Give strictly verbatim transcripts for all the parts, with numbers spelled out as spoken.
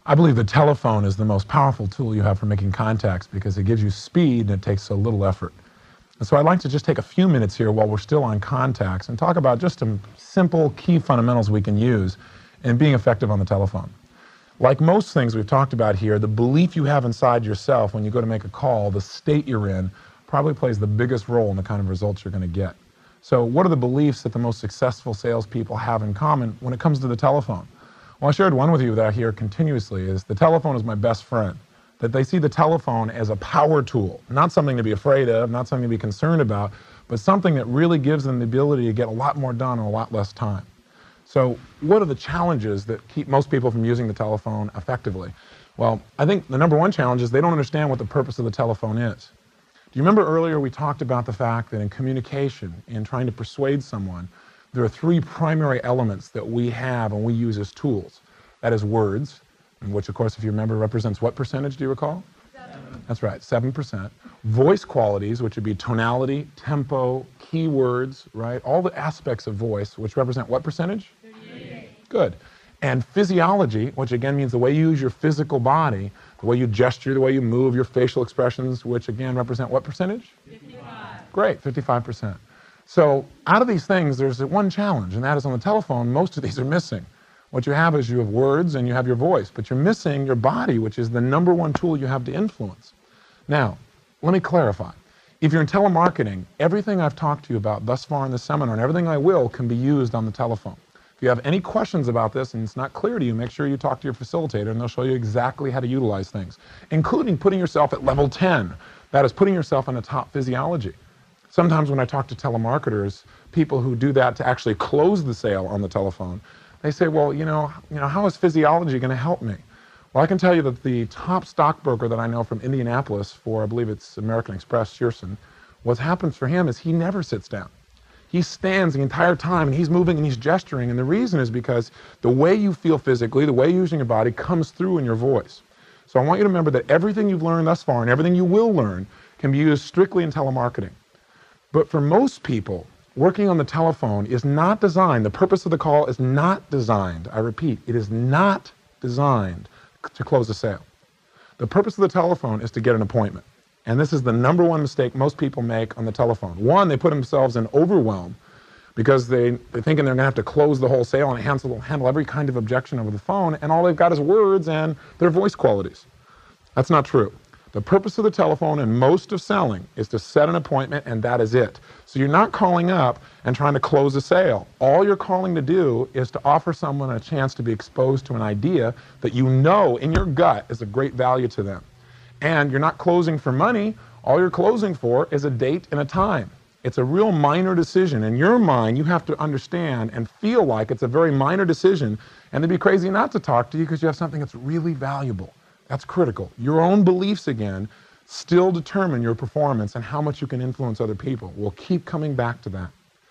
I believe the telephone is the most powerful tool you have for making contacts because it gives you speed and it takes so little effort. And so I'd like to just take a few minutes here while we're still on contacts and talk about just some simple key fundamentals we can use in being effective on the telephone. Like most things we've talked about here, the belief you have inside yourself when you go to make a call, the state you're in, probably plays the biggest role in the kind of results you're going to get. So what are the beliefs that the most successful salespeople have in common when it comes to the telephone? Well, I shared one with you that I hear continuously is the telephone is my best friend. That they see the telephone as a power tool, not something to be afraid of, not something to be concerned about, but something that really gives them the ability to get a lot more done in a lot less time. So what are the challenges that keep most people from using the telephone effectively? Well, I think the number one challenge is they don't understand what the purpose of the telephone is. Do you remember earlier we talked about the fact that in communication, in trying to persuade someone, there are three primary elements that we have and we use as tools. That is words, which of course, if you remember, represents what percentage, do you recall? Seven. That's right, seven percent. Voice qualities, which would be tonality, tempo, keywords, right? All the aspects of voice, which represent what percentage? thirty-eight. Good. And physiology, which again means the way you use your physical body, the way you gesture, the way you move, your facial expressions, which again represent what percentage? fifty-five. Great, fifty-five percent. So out of these things, there's one challenge, and that is on the telephone, most of these are missing. What you have is you have words and you have your voice, but you're missing your body, which is the number one tool you have to influence. Now, let me clarify. If you're in telemarketing, everything I've talked to you about thus far in this seminar and everything I will can be used on the telephone. If you have any questions about this and it's not clear to you, make sure you talk to your facilitator and they'll show you exactly how to utilize things, including putting yourself at level ten. That is putting yourself in a top physiology. Sometimes when I talk to telemarketers, people who do that to actually close the sale on the telephone, they say, well, you know, you know, how is physiology going to help me? Well, I can tell you that the top stockbroker that I know from Indianapolis for, I believe it's American Express, Shearson, what happens for him is he never sits down. He stands the entire time and he's moving and he's gesturing, and the reason is because the way you feel physically, the way you're using your body comes through in your voice. So I want you to remember that everything you've learned thus far and everything you will learn can be used strictly in telemarketing. But for most people, working on the telephone is not designed, the purpose of the call is not designed, I repeat, it is not designed to close a sale. The purpose of the telephone is to get an appointment. And this is the number one mistake most people make on the telephone. One, they put themselves in overwhelm because they, they're thinking they're going to have to close the whole sale and handle, handle every kind of objection over the phone, and all they've got is words and their voice qualities. That's not true. The purpose of the telephone and most of selling is to set an appointment, and that is it. So you're not calling up and trying to close a sale. All you're calling to do is to offer someone a chance to be exposed to an idea that you know in your gut is of great value to them. And you're not closing for money. All you're closing for is a date and a time. It's a real minor decision. In your mind, you have to understand and feel like it's a very minor decision, and they'd be crazy not to talk to you because you have something that's really valuable. That's critical. Your own beliefs, again, still determine your performance and how much you can influence other people. We'll keep coming back to that.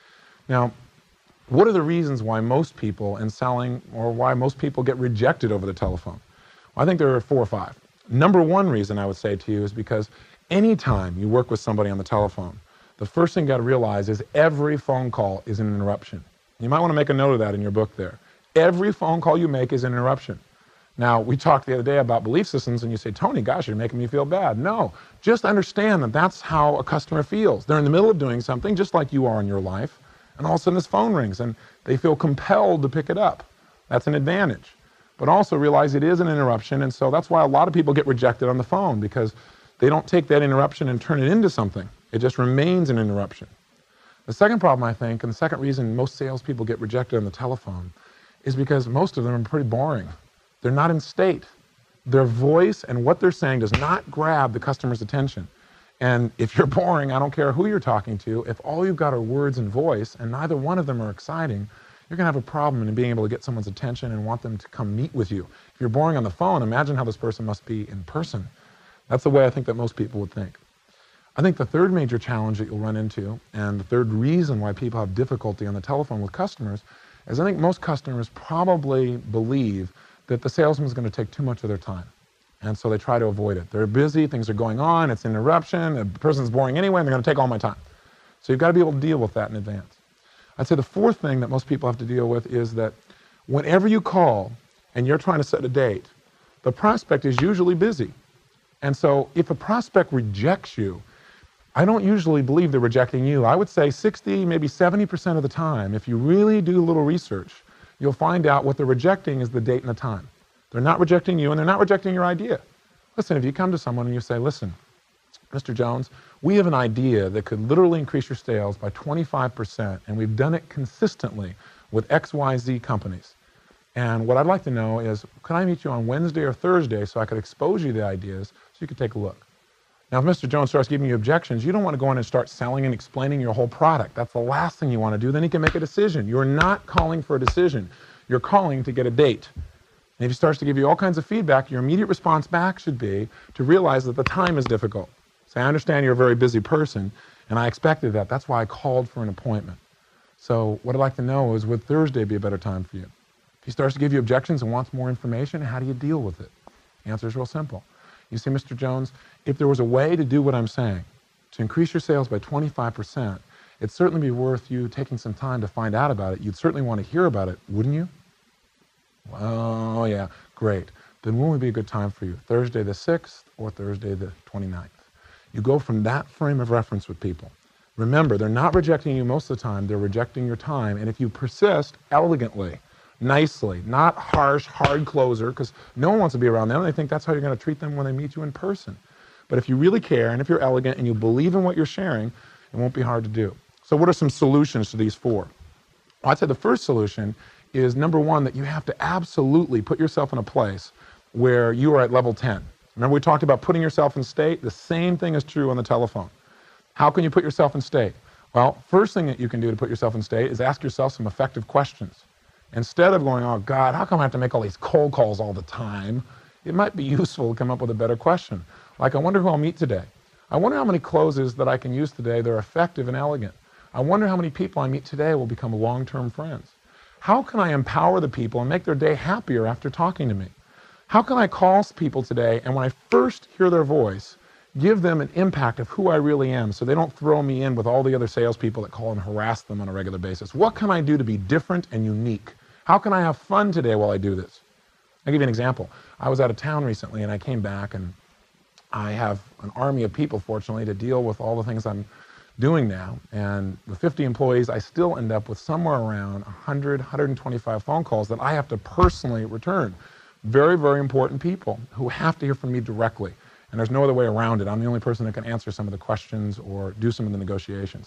Now, what are the reasons why most people in selling, or why most people get rejected over the telephone? Well, I think there are four or five. Number one reason I would say to you is because anytime you work with somebody on the telephone, the first thing you got to realize is every phone call is an interruption. You might want to make a note of that in your book there. Every phone call you make is an interruption. Now, we talked the other day about belief systems, and you say, Tony, gosh, you're making me feel bad. No, just understand that that's how a customer feels. They're in the middle of doing something, just like you are in your life, and all of a sudden this phone rings, and they feel compelled to pick it up. That's an advantage. But also realize it is an interruption, and so that's why a lot of people get rejected on the phone, because they don't take that interruption and turn it into something. It just remains an interruption. The second problem, I think, and the second reason most salespeople get rejected on the telephone is because most of them are pretty boring. They're not in state. Their voice and what they're saying does not grab the customer's attention. And if you're boring, I don't care who you're talking to, if all you've got are words and voice and neither one of them are exciting, you're going to have a problem in being able to get someone's attention and want them to come meet with you. If you're boring on the phone, imagine how this person must be in person. That's the way I think that most people would think. I think the third major challenge that you'll run into, and the third reason why people have difficulty on the telephone with customers, is I think most customers probably believe that the salesman is going to take too much of their time. And so they try to avoid it. They're busy, things are going on, it's an interruption, the person's boring anyway, and they're going to take all my time. So you've got to be able to deal with that in advance. I'd say the fourth thing that most people have to deal with is that whenever you call and you're trying to set a date, the prospect is usually busy. And so if a prospect rejects you, I don't usually believe they're rejecting you. I would say sixty, maybe seventy percent of the time, if you really do a little research, you'll find out what they're rejecting is the date and the time. They're not rejecting you, and they're not rejecting your idea. Listen, if you come to someone and you say, listen, Mister Jones, we have an idea that could literally increase your sales by twenty-five percent, and we've done it consistently with X Y Z companies. And what I'd like to know is, can I meet you on Wednesday or Thursday so I could expose you the ideas so you could take a look? Now, if Mister Jones starts giving you objections, you don't want to go in and start selling and explaining your whole product. That's the last thing you want to do. Then he can make a decision. You're not calling for a decision. You're calling to get a date. And if he starts to give you all kinds of feedback, your immediate response back should be to realize that the time is difficult. Say, I understand you're a very busy person, and I expected that. That's why I called for an appointment. So what I'd like to know is, would Thursday be a better time for you? If he starts to give you objections and wants more information, how do you deal with it? The answer is real simple. You see, Mister Jones, if there was a way to do what I'm saying, to increase your sales by twenty-five percent, it'd certainly be worth you taking some time to find out about it. You'd certainly want to hear about it, wouldn't you? Oh, yeah, great. Then when would be a good time for you? Thursday the sixth or Thursday the twenty-ninth? You go from that frame of reference with people. Remember, they're not rejecting you most of the time, they're rejecting your time. And if you persist elegantly, nicely, not harsh, hard closer, because no one wants to be around them. They think that's how you're going to treat them when they meet you in person. But if you really care, and if you're elegant, and you believe in what you're sharing, it won't be hard to do. So what are some solutions to these four? Well, I'd say the first solution is, number one, that you have to absolutely put yourself in a place where you are at level ten. Remember we talked about putting yourself in state? The same thing is true on the telephone. How can you put yourself in state? Well, first thing that you can do to put yourself in state is ask yourself some effective questions. Instead of going, oh God, how come I have to make all these cold calls all the time? It might be useful to come up with a better question. Like, I wonder who I'll meet today. I wonder how many closes that I can use today that are effective and elegant. I wonder how many people I meet today will become long-term friends. How can I empower the people and make their day happier after talking to me? How can I call people today, and when I first hear their voice, give them an impact of who I really am so they don't throw me in with all the other salespeople that call and harass them on a regular basis? What can I do to be different and unique? How can I have fun today while I do this? I'll give you an example. I was out of town recently, and I came back, and I have an army of people, fortunately, to deal with all the things I'm doing now. And with fifty employees, I still end up with somewhere around one hundred, one hundred twenty-five phone calls that I have to personally return. Very, very important people who have to hear from me directly. And there's no other way around it. I'm the only person that can answer some of the questions or do some of the negotiations.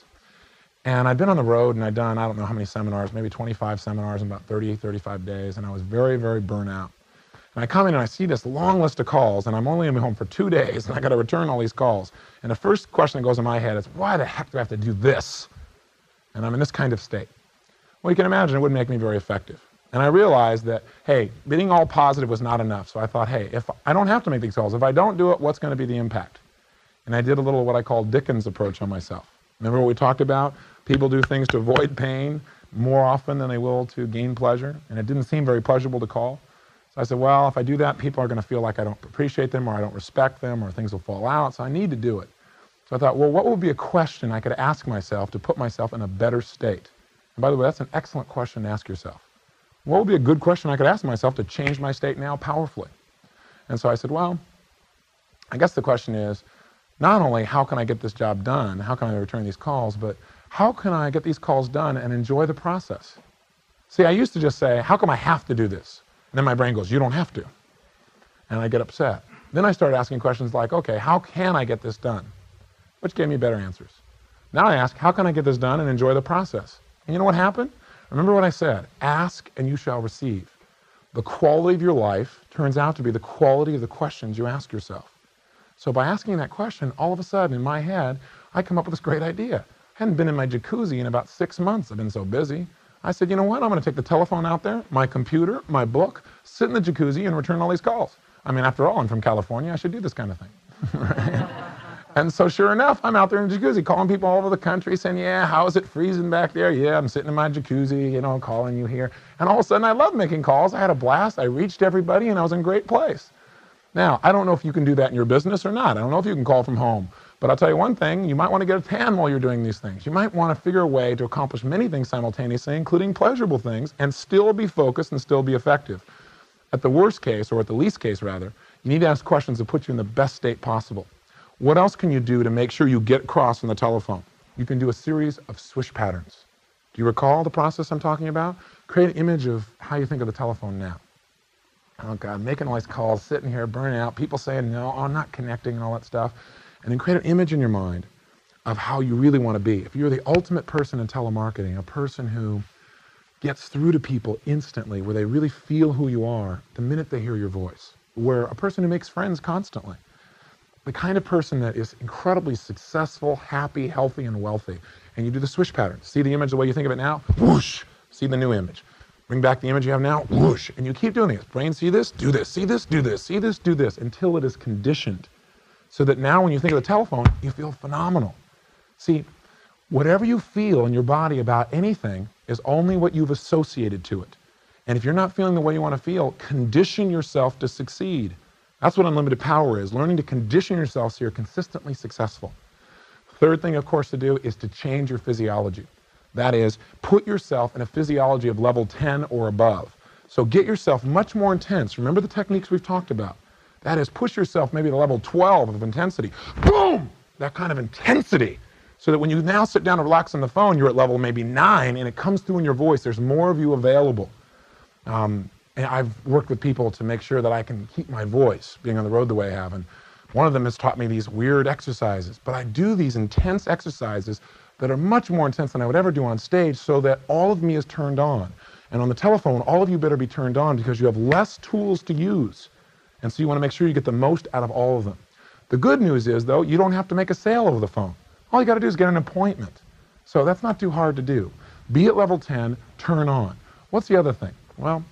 And I'd been on the road, and I'd done, I don't know how many seminars, maybe twenty-five seminars in about thirty, thirty-five days, and I was very, very burnt out. And I come in and I see this long list of calls, and I'm only in my home for two days, and I got to return all these calls. And the first question that goes in my head is, why the heck do I have to do this? And I'm in this kind of state. Well, you can imagine it wouldn't make me very effective. And I realized that, hey, being all positive was not enough. So I thought, hey, if I don't have to make these calls, if I don't do it, what's going to be the impact? And I did a little what I call Dickens approach on myself. Remember what we talked about? People do things to avoid pain more often than they will to gain pleasure. And it didn't seem very pleasurable to call. So I said, well, if I do that, people are going to feel like I don't appreciate them, or I don't respect them, or things will fall out. So I need to do it. So I thought, well, what would be a question I could ask myself to put myself in a better state? And by the way, that's an excellent question to ask yourself. What would be a good question I could ask myself to change my state now powerfully? And so I said, well, I guess the question is, not only how can I get this job done, how can I return these calls, but how can I get these calls done and enjoy the process? See, I used to just say, how come I have to do this? And then my brain goes, you don't have to. And I get upset. Then I started asking questions like, okay, how can I get this done? Which gave me better answers. Now I ask, how can I get this done and enjoy the process? And you know what happened? Remember what I said, ask and you shall receive. The quality of your life turns out to be the quality of the questions you ask yourself. So by asking that question, all of a sudden in my head, I come up with this great idea. I hadn't been in my jacuzzi in about six months. I've been so busy. I said, you know what? I'm going to take the telephone out there, my computer, my book, sit in the jacuzzi and return all these calls. I mean, after all, I'm from California. I should do this kind of thing. Right? And so sure enough, I'm out there in the jacuzzi calling people all over the country saying, yeah, how is it freezing back there? Yeah, I'm sitting in my jacuzzi, you know, calling you here. And all of a sudden, I love making calls. I had a blast. I reached everybody, and I was in a great place. Now, I don't know if you can do that in your business or not. I don't know if you can call from home. But I'll tell you one thing, you might want to get a tan while you're doing these things. You might want to figure a way to accomplish many things simultaneously, including pleasurable things, and still be focused and still be effective. At the worst case, or at the least case rather, you need to ask questions that put you in the best state possible. What else can you do to make sure you get across on the telephone? You can do a series of swish patterns. Do you recall the process I'm talking about? Create an image of how you think of the telephone now. Oh God, making all these calls, sitting here, burning out, people saying no, oh, I'm not connecting and all that stuff. And then create an image in your mind of how you really want to be. If you're the ultimate person in telemarketing, a person who gets through to people instantly, where they really feel who you are the minute they hear your voice, where a person who makes friends constantly, the kind of person that is incredibly successful, happy, healthy, and wealthy. And you do the swish pattern. See the image the way you think of it now? Whoosh! See the new image. Bring back the image you have now, whoosh! And you keep doing this. Brain, see this, do this, see this, do this, see this, do this, until it is conditioned. So that now when you think of the telephone, you feel phenomenal. See, whatever you feel in your body about anything is only what you've associated to it. And if you're not feeling the way you want to feel, condition yourself to succeed. That's what unlimited power is, learning to condition yourself so you're consistently successful. Third thing, of course, to do is to change your physiology. That is, put yourself in a physiology of level ten or above. So get yourself much more intense. Remember the techniques we've talked about. That is, push yourself maybe to level twelve of intensity. Boom! That kind of intensity. So that when you now sit down and relax on the phone, you're at level maybe nine, and it comes through in your voice. There's more of you available. Um, and I've worked with people to make sure that I can keep my voice, being on the road the way I have. And one of them has taught me these weird exercises. But I do these intense exercises that are much more intense than I would ever do on stage, so that all of me is turned on. And on the telephone, all of you better be turned on, because you have less tools to use. And so you want to make sure you get the most out of all of them. The good news is, though, you don't have to make a sale over the phone. All you got to do is get an appointment. So that's not too hard to do. Be at level ten, turn on. What's the other thing? Well,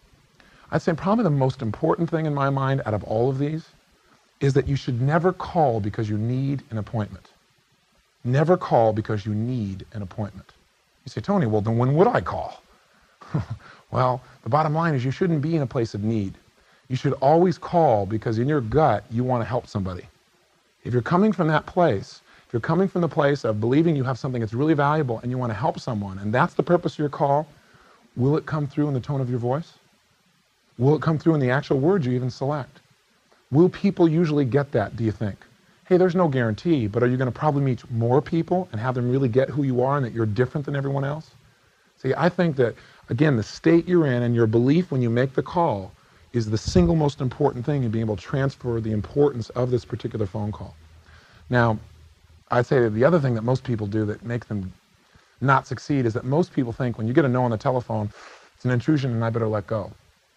I'd say probably the most important thing in my mind out of all of these is that you should never call because you need an appointment. Never call because you need an appointment. You say, Tony, well, then when would I call? Well, the bottom line is you shouldn't be in a place of need. You should always call because in your gut, you want to help somebody. If you're coming from that place, if you're coming from the place of believing you have something that's really valuable and you want to help someone, and that's the purpose of your call, will it come through in the tone of your voice? Will it come through in the actual words you even select? Will people usually get that, do you think? Hey, there's no guarantee, but are you going to probably meet more people and have them really get who you are and that you're different than everyone else? See, I think that, again, the state you're in and your belief when you make the call is the single most important thing in being able to transfer the importance of this particular phone call. Now, I'd say that the other thing that most people do that makes them not succeed is that most people think when you get a no on the telephone, it's an intrusion and I better let go.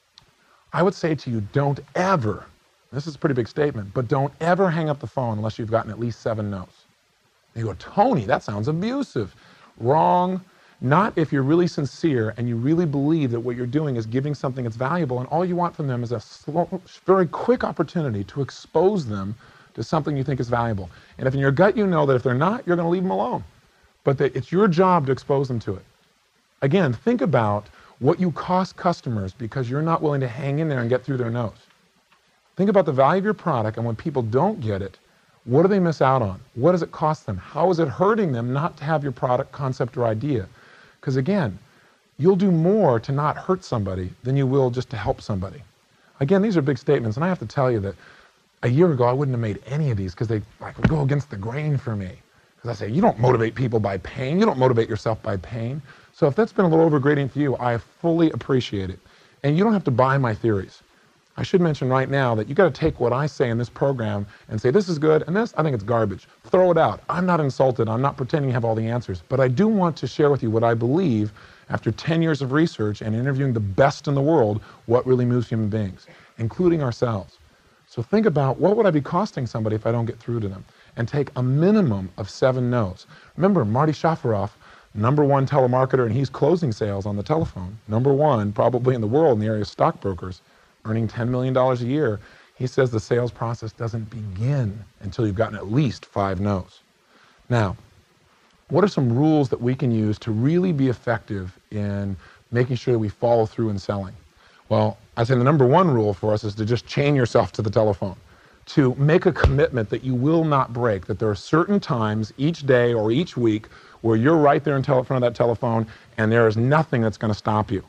I would say to you, don't ever, this is a pretty big statement, but don't ever hang up the phone unless you've gotten at least seven no's. And you go, Tony, that sounds abusive. Wrong. Not if you're really sincere and you really believe that what you're doing is giving something that's valuable, and all you want from them is a slow, very quick opportunity to expose them to something you think is valuable. And if in your gut you know that if they're not, you're going to leave them alone. But that it's your job to expose them to it. Again, think about what you cost customers because you're not willing to hang in there and get through their nose. Think about the value of your product, and when people don't get it, what do they miss out on? What does it cost them? How is it hurting them not to have your product, concept, or idea? Because again, you'll do more to not hurt somebody than you will just to help somebody. Again, these are big statements, and I have to tell you that a year ago I wouldn't have made any of these because they like would go against the grain for me. Because I say, you don't motivate people by pain. You don't motivate yourself by pain. So if that's been a little overgrading for you, I fully appreciate it. And you don't have to buy my theories. I should mention right now that you got to take what I say in this program and say, this is good, and this, I think it's garbage. Throw it out. I'm not insulted. I'm not pretending to have all the answers. But I do want to share with you what I believe, after ten years of research and interviewing the best in the world, what really moves human beings, including ourselves. So think about, what would I be costing somebody if I don't get through to them? And take a minimum of seven no's. Remember, Marty Shafarov, number one telemarketer, and he's closing sales on the telephone. Number one, probably in the world in the area of stockbrokers, earning ten million dollars a year. He says the sales process doesn't begin until you've gotten at least five no's. Now, what are some rules that we can use to really be effective in making sure that we follow through in selling? Well, I'd say the number one rule for us is to just chain yourself to the telephone, to make a commitment that you will not break, that there are certain times each day or each week where you're right there in front of that telephone and there is nothing that's going to stop you.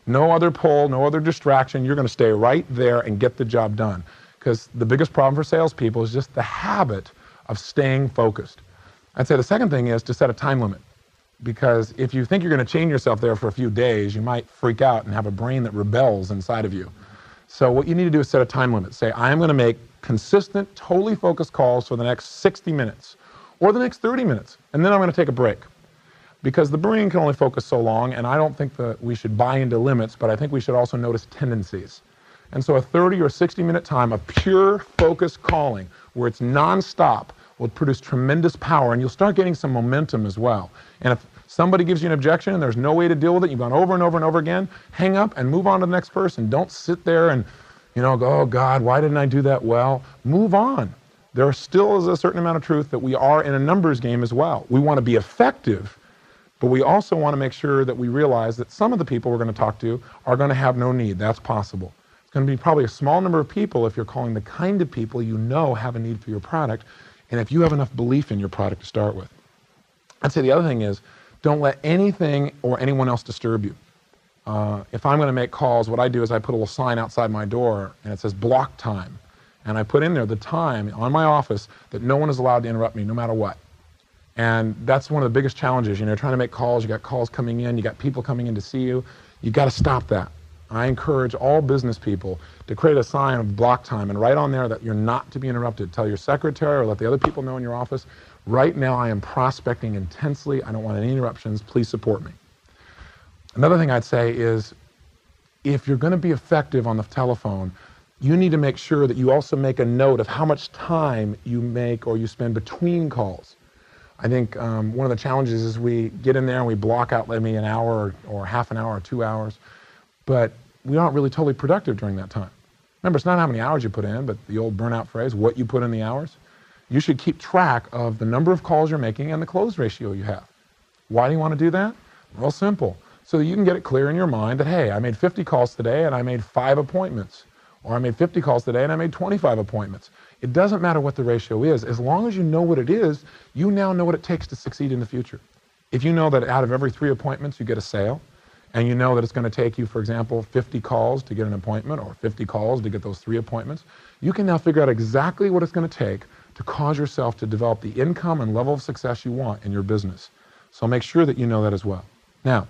No other pull, no other distraction. You're going to stay right there and get the job done. Because the biggest problem for salespeople is just the habit of staying focused. I'd say the second thing is to set a time limit. Because if you think you're going to chain yourself there for a few days, you might freak out and have a brain that rebels inside of you. So what you need to do is set a time limit. Say, I'm going to make consistent, totally focused calls for the next sixty minutes or the next thirty minutes, and then I'm going to take a break. Because the brain can only focus so long, and I don't think that we should buy into limits, but I think we should also notice tendencies. And so a thirty or sixty minute time of pure focused calling, where it's nonstop, will produce tremendous power, and you'll start getting some momentum as well. And if somebody gives you an objection and there's no way to deal with it, you've gone over and over and over again, hang up and move on to the next person. Don't sit there and, you know, go, oh God, why didn't I do that well? Move on. There still is a certain amount of truth that we are in a numbers game as well. We want to be effective, but we also want to make sure that we realize that some of the people we're going to talk to are going to have no need. That's possible. It's going to be probably a small number of people if you're calling the kind of people you know have a need for your product, and if you have enough belief in your product to start with. I'd say the other thing is, don't let anything or anyone else disturb you. Uh, if I'm going to make calls, what I do is I put a little sign outside my door, and it says block time. And I put in there the time on my office that no one is allowed to interrupt me, no matter what. And that's one of the biggest challenges. You know, trying to make calls, you got calls coming in, you got people coming in to see you. You got to stop that. I encourage all business people to create a sign of block time and write on there that you're not to be interrupted. Tell your secretary or let the other people know in your office, right now I am prospecting intensely. I don't want any interruptions. Please support me. Another thing I'd say is, if you're going to be effective on the telephone, you need to make sure that you also make a note of how much time you make or you spend between calls. I think um, one of the challenges is we get in there and we block out maybe an hour or, or half an hour or two hours, but we aren't really totally productive during that time. Remember, it's not how many hours you put in, but the old burnout phrase, what you put in the hours. You should keep track of the number of calls you're making and the close ratio you have. Why do you want to do that? Real simple. So that you can get it clear in your mind that, hey, I made fifty calls today and I made five appointments. Or I made fifty calls today and I made twenty-five appointments. It doesn't matter what the ratio is. As long as you know what it is, you now know what it takes to succeed in the future. If you know that out of every three appointments you get a sale, and you know that it's going to take you, for example, fifty calls to get an appointment or fifty calls to get those three appointments, you can now figure out exactly what it's going to take to cause yourself to develop the income and level of success you want in your business. So make sure that you know that as well. Now,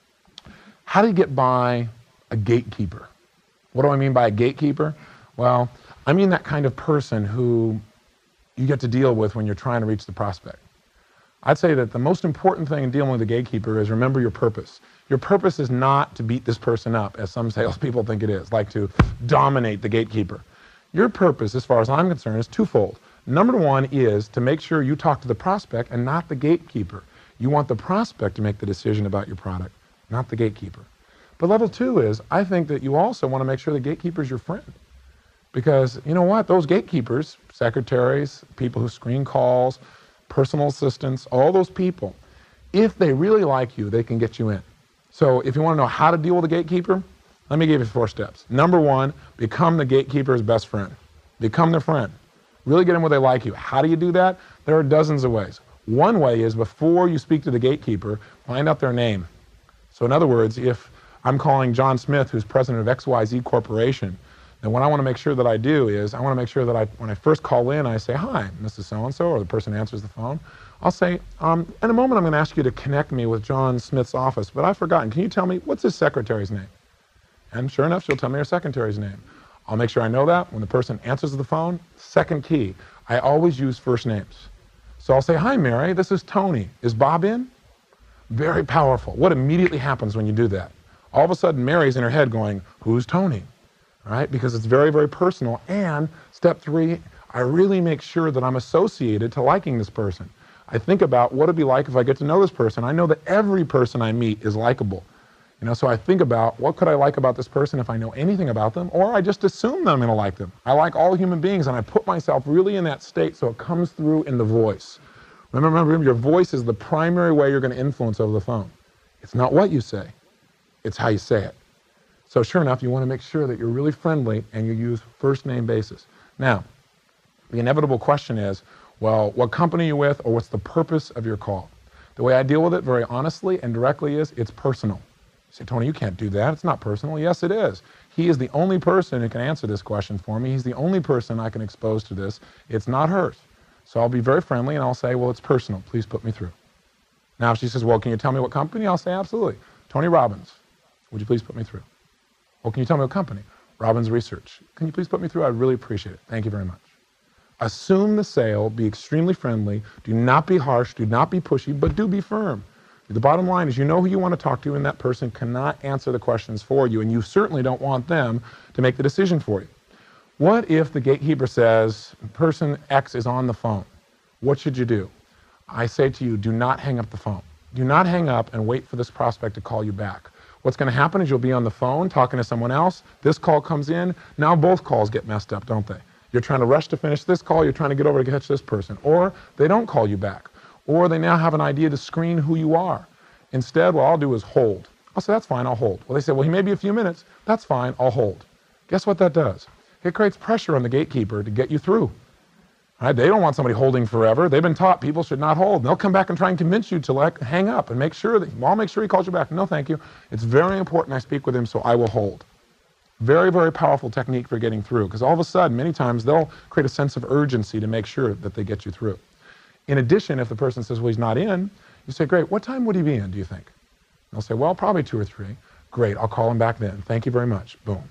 how do you get by a gatekeeper? What do I mean by a gatekeeper? Well, I mean that kind of person who you get to deal with when you're trying to reach the prospect. I'd say that the most important thing in dealing with a gatekeeper is remember your purpose. Your purpose is not to beat this person up, as some salespeople think it is, like to dominate the gatekeeper. Your purpose, as far as I'm concerned, is twofold. Number one is to make sure you talk to the prospect and not the gatekeeper. You want the prospect to make the decision about your product, not the gatekeeper. But level two is, I think that you also want to make sure the gatekeeper is your friend. Because, you know what, those gatekeepers, secretaries, people who screen calls, personal assistants, all those people, if they really like you, they can get you in. So if you want to know how to deal with a gatekeeper, let me give you four steps. Number one, become the gatekeeper's best friend. Become their friend. Really get them where they like you. How do you do that? There are dozens of ways. One way is before you speak to the gatekeeper, find out their name. So in other words, if I'm calling John Smith, who's president of X Y Z Corporation, then what I want to make sure that I do is I want to make sure that I, when I first call in, I say, hi, Missus So-and-so, or the person answers the phone. I'll say, um, in a moment I'm going to ask you to connect me with John Smith's office, but I've forgotten. Can you tell me, what's his secretary's name? And sure enough, she'll tell me her secretary's name. I'll make sure I know that. When the person answers the phone, second key, I always use first names. So I'll say, hi, Mary, this is Tony. Is Bob in? Very powerful. What immediately happens when you do that? All of a sudden, Mary's in her head going, who's Tony? All right? Because it's very, very personal. And step three, I really make sure that I'm associated to liking this person. I think about what it'd be like if I get to know this person. I know that every person I meet is likable. You know, so I think about what could I like about this person if I know anything about them, or I just assume that I'm going to like them. I like all human beings, and I put myself really in that state so it comes through in the voice. Remember, remember, your voice is the primary way you're going to influence over the phone. It's not what you say, it's how you say it. So sure enough, you want to make sure that you're really friendly and you use first name basis. Now, the inevitable question is, well, what company are you with, or what's the purpose of your call? The way I deal with it very honestly and directly is, it's personal. say, Tony, you can't do that. It's not personal. Yes, it is. He is the only person who can answer this question for me. He's the only person I can expose to this. It's not hers. So I'll be very friendly and I'll say, well, it's personal. Please put me through. Now, if she says, well, can you tell me what company? I'll say, absolutely. Tony Robbins. Would you please put me through? Well, can you tell me what company? Robbins Research. Can you please put me through? I'd really appreciate it. Thank you very much. Assume the sale. Be extremely friendly. Do not be harsh. Do not be pushy, but do be firm. The bottom line is you know who you want to talk to, and that person cannot answer the questions for you, and you certainly don't want them to make the decision for you. What if the gatekeeper says, person X is on the phone? What should you do? I say to you, do not hang up the phone. Do not hang up and wait for this prospect to call you back. What's going to happen is you'll be on the phone talking to someone else. This call comes in. Now both calls get messed up, don't they? You're trying to rush to finish this call. You're trying to get over to catch this person. Or they don't call you back. Or they now have an idea to screen who you are. Instead, what I'll do is hold. I'll say, that's fine, I'll hold. Well, they say, well, he may be a few minutes. That's fine, I'll hold. Guess what that does? It creates pressure on the gatekeeper to get you through. Right? They don't want somebody holding forever. They've been taught people should not hold. They'll come back and try and convince you to like hang up and make sure that, well, I'll make sure he calls you back. No, thank you. It's very important I speak with him, so I will hold. Very, very powerful technique for getting through, because all of a sudden, many times, they'll create a sense of urgency to make sure that they get you through. In addition, if the person says, well, he's not in, you say, great, what time would he be in, do you think? They'll say, well, probably two or three. Great, I'll call him back then. Thank you very much. Boom.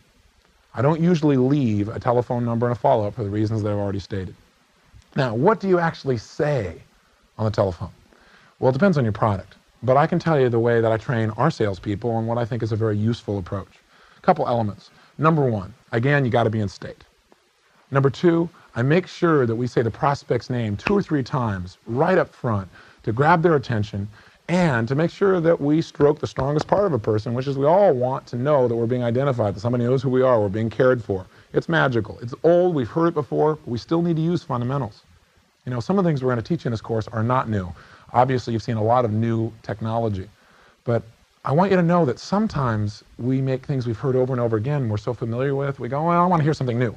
I don't usually leave a telephone number and a follow-up for the reasons that I've already stated. Now, what do you actually say on the telephone? Well, it depends on your product. But I can tell you the way that I train our salespeople on what I think is a very useful approach. A couple elements. Number one, again, you got to be in state. Number two, I make sure that we say the prospect's name two or three times right up front to grab their attention and to make sure that we stroke the strongest part of a person, which is we all want to know that we're being identified, that somebody knows who we are, we're being cared for. It's magical. It's old. We've heard it before, but we still need to use fundamentals. You know, some of the things we're going to teach in this course are not new. Obviously, you've seen a lot of new technology, but I want you to know that sometimes we make things we've heard over and over again, we're so familiar with, we go, well, I want to hear something new.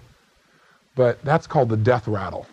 But that's called the death rattle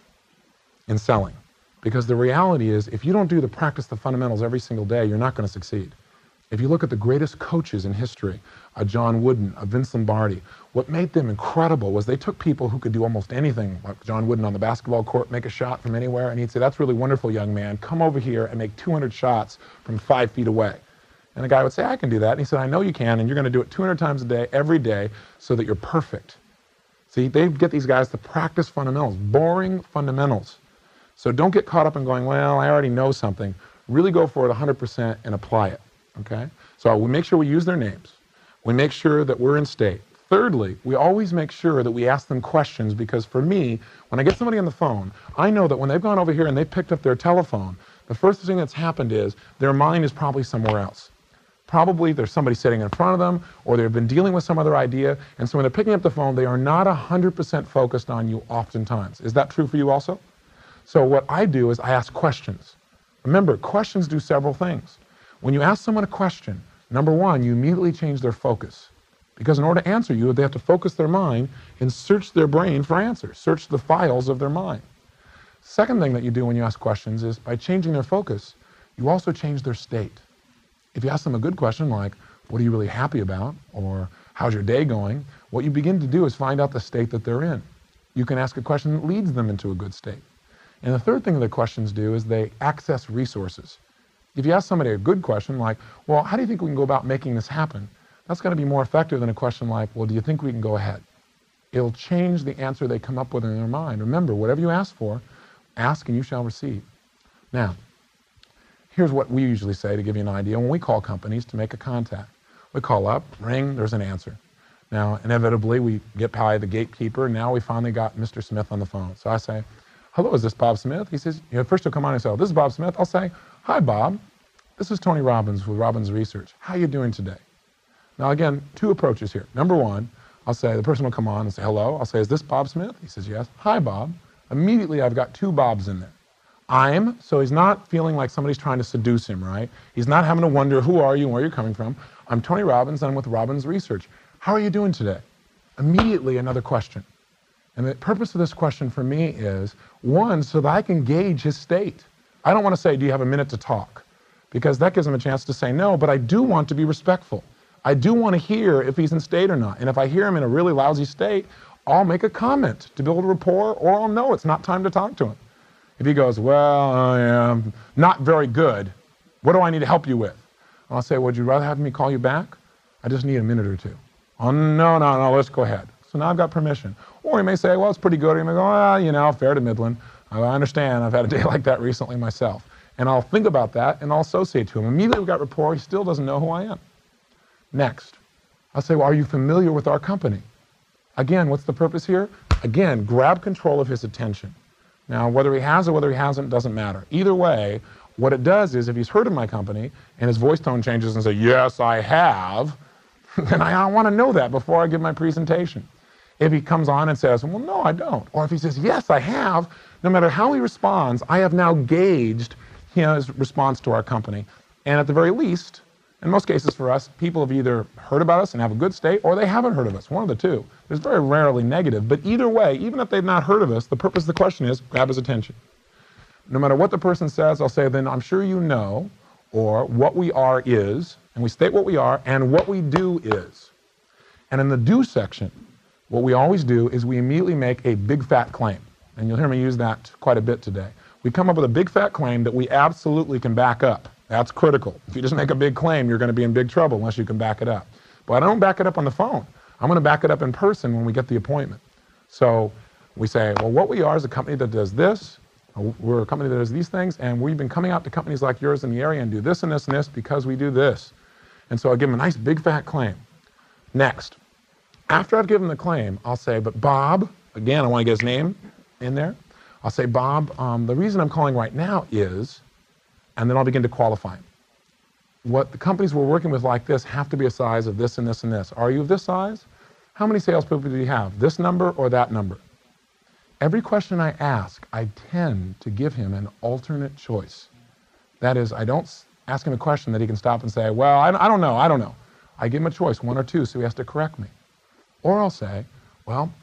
in selling. Because the reality is, if you don't do the practice the fundamentals every single day, you're not going to succeed. If you look at the greatest coaches in history, a John Wooden, a Vince Lombardi, what made them incredible was they took people who could do almost anything, like John Wooden on the basketball court, make a shot from anywhere, and he'd say, that's really wonderful, young man. Come over here and make two hundred shots from five feet away. And the guy would say, I can do that. And he said, I know you can, and you're going to do it two hundred times a day, every day, so that you're perfect. See, they get these guys to practice fundamentals, boring fundamentals. So don't get caught up in going, well, I already know something. Really go for it one hundred percent and apply it, okay? So we make sure we use their names. We make sure that we're in state. Thirdly, we always make sure that we ask them questions, because for me, when I get somebody on the phone, I know that when they've gone over here and they've picked up their telephone, the first thing that's happened is their mind is probably somewhere else. Probably there's somebody sitting in front of them, or they've been dealing with some other idea, and so when they're picking up the phone, they are not one hundred percent focused on you oftentimes. Is that true for you also? So what I do is I ask questions. Remember, questions do several things. When you ask someone a question, number one, you immediately change their focus. Because in order to answer you, they have to focus their mind and search their brain for answers, search the files of their mind. Second thing that you do when you ask questions is by changing their focus, you also change their state. If you ask them a good question like, what are you really happy about? Or how's your day going? What you begin to do is find out the state that they're in. You can ask a question that leads them into a good state. And the third thing that questions do is they access resources. If you ask somebody a good question like, well, how do you think we can go about making this happen? That's going to be more effective than a question like, well, do you think we can go ahead? It'll change the answer they come up with in their mind. Remember, whatever you ask for, ask and you shall receive. Now, here's what we usually say to give you an idea when we call companies to make a contact. We call up, ring, there's an answer. Now, inevitably, we get by the gatekeeper, and now we finally got Mister Smith on the phone. So I say, hello, is this Bob Smith? He says, you know, first he'll come on and say, oh, this is Bob Smith. I'll say, hi, Bob. This is Tony Robbins with Robbins Research. How are you doing today? Now, again, two approaches here. Number one, I'll say, the person will come on and say, hello. I'll say, is this Bob Smith? He says, yes. Hi, Bob. Immediately, I've got two Bobs in there. I'm, so he's not feeling like somebody's trying to seduce him, right? He's not having to wonder, who are you and where you're coming from. I'm Tony Robbins, and I'm with Robbins Research. How are you doing today? Immediately, another question. And the purpose of this question for me is, one, so that I can gauge his state. I don't want to say, do you have a minute to talk? Because that gives him a chance to say no, but I do want to be respectful. I do want to hear if he's in state or not. And if I hear him in a really lousy state, I'll make a comment to build a rapport, or I'll know it's not time to talk to him. If he goes, well, I am not very good, what do I need to help you with? I'll say, would you rather have me call you back? I just need a minute or two. Oh, no, no, no, let's go ahead. So now I've got permission. Or he may say, well, it's pretty good. Or he may go, ah, you know, fair to Midland. I understand. I've had a day like that recently myself. And I'll think about that, and I'll associate to him. Immediately we've got rapport. He still doesn't know who I am. Next, I'll say, well, are you familiar with our company? Again, what's the purpose here? Again, grab control of his attention. Now, whether he has or whether he hasn't doesn't matter. Either way, what it does is if he's heard of my company and his voice tone changes and says, yes, I have, then I want to know that before I give my presentation. If he comes on and says, well, no, I don't. Or if he says, yes, I have, no matter how he responds, I have now gauged his response to our company. And at the very least, in most cases for us, people have either heard about us and have a good state, or they haven't heard of us, one of the two. There's very rarely negative, but either way, even if they've not heard of us, the purpose of the question is grab his attention. No matter what the person says, I'll say, then I'm sure you know, or what we are is, and we state what we are, and what we do is. And in the do section, what we always do is we immediately make a big fat claim. And you'll hear me use that quite a bit today. We come up with a big fat claim that we absolutely can back up. That's critical. If you just make a big claim, you're going to be in big trouble unless you can back it up. But I don't back it up on the phone. I'm going to back it up in person when we get the appointment. So we say, well, what we are is a company that does this. We're a company that does these things, and we've been coming out to companies like yours in the area and do this and this and this because we do this. And so I give them a nice big fat claim. Next, after I've given the claim, I'll say, but Bob, again, I want to get his name in there. I'll say, Bob, um, the reason I'm calling right now is, and then I'll begin to qualify him. What the companies we're working with like this have to be a size of this and this and this. Are you of this size? How many salespeople do you have? This number or that number? Every question I ask, I tend to give him an alternate choice. That is, I don't ask him a question that he can stop and say, well, I, I don't know, I don't know. I give him a choice, one or two, so he has to correct me. Or I'll say, well,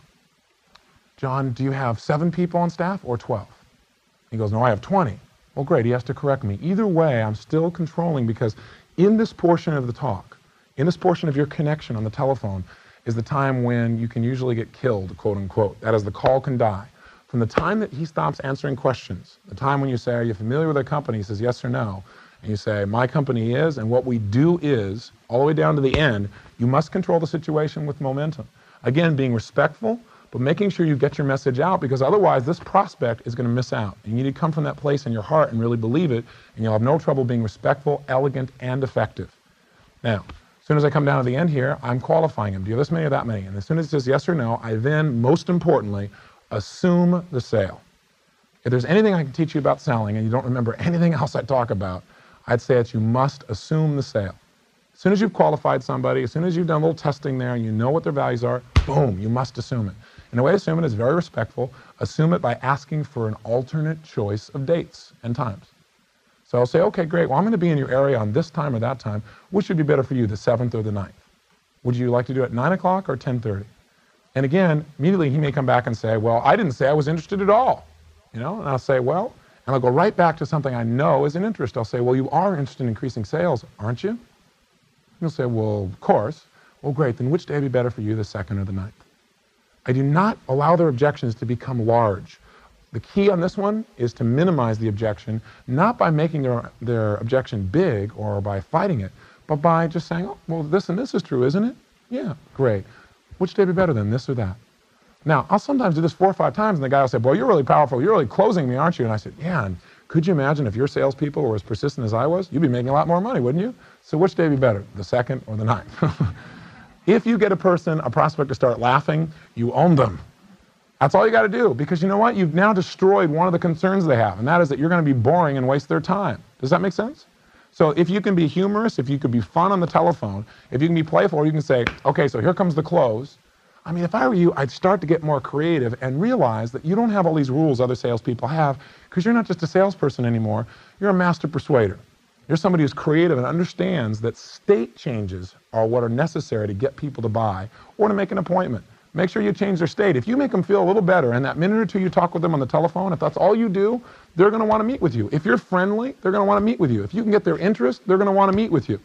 John, do you have seven people on staff or twelve? He goes, no, I have twenty. Well, great, he has to correct me. Either way, I'm still controlling, because in this portion of the talk, in this portion of your connection on the telephone, is the time when you can usually get killed, quote unquote. That is, the call can die. From the time that he stops answering questions, the time when you say, are you familiar with our company? He says yes or no. And you say, my company is, and what we do is, all the way down to the end, you must control the situation with momentum. Again, being respectful, but making sure you get your message out, because otherwise this prospect is going to miss out. And you need to come from that place in your heart and really believe it, and you'll have no trouble being respectful, elegant, and effective. Now, as soon as I come down to the end here, I'm qualifying him. Do you have this many or that many? And as soon as he says yes or no, I then, most importantly, assume the sale. If there's anything I can teach you about selling and you don't remember anything else I talk about, I'd say that you must assume the sale. As soon as you've qualified somebody, as soon as you've done a little testing there and you know what their values are, boom, you must assume it. And the way to assume it is very respectful. Assume it by asking for an alternate choice of dates and times. So I'll say, okay, great, well, I'm going to be in your area on this time or that time. Which would be better for you, the seventh or the ninth? Would you like to do it at nine o'clock or ten thirty? And again, immediately he may come back and say, well, I didn't say I was interested at all. You know, and I'll say, well, and I'll go right back to something I know is an interest. I'll say, well, you are interested in increasing sales, aren't you? He'll say, well, of course. Well, great, then which day would be better for you, the second or the ninth? I do not allow their objections to become large. The key on this one is to minimize the objection, not by making their, their objection big or by fighting it, but by just saying, oh, well, this and this is true, isn't it? Yeah, great. Which day would be better than this or that? Now, I'll sometimes do this four or five times, and the guy will say, boy, you're really powerful. You're really closing me, aren't you? And I said, yeah, and could you imagine if your salespeople were as persistent as I was? You'd be making a lot more money, wouldn't you? So which day would be better, the second or the ninth? If you get a person, a prospect, to start laughing, you own them. That's all you got to do, because you know what? You've now destroyed one of the concerns they have, and that is that you're going to be boring and waste their time. Does that make sense? So if you can be humorous, if you could be fun on the telephone, if you can be playful, you can say, okay, so here comes the close. I mean, if I were you, I'd start to get more creative and realize that you don't have all these rules other salespeople have, because you're not just a salesperson anymore. You're a master persuader. You're somebody who's creative and understands that state changes are what are necessary to get people to buy or to make an appointment. Make sure you change their state. If you make them feel a little better in that minute or two you talk with them on the telephone, if that's all you do, they're going to want to meet with you. If you're friendly, they're going to want to meet with you. If you can get their interest, they're going to want to meet with you.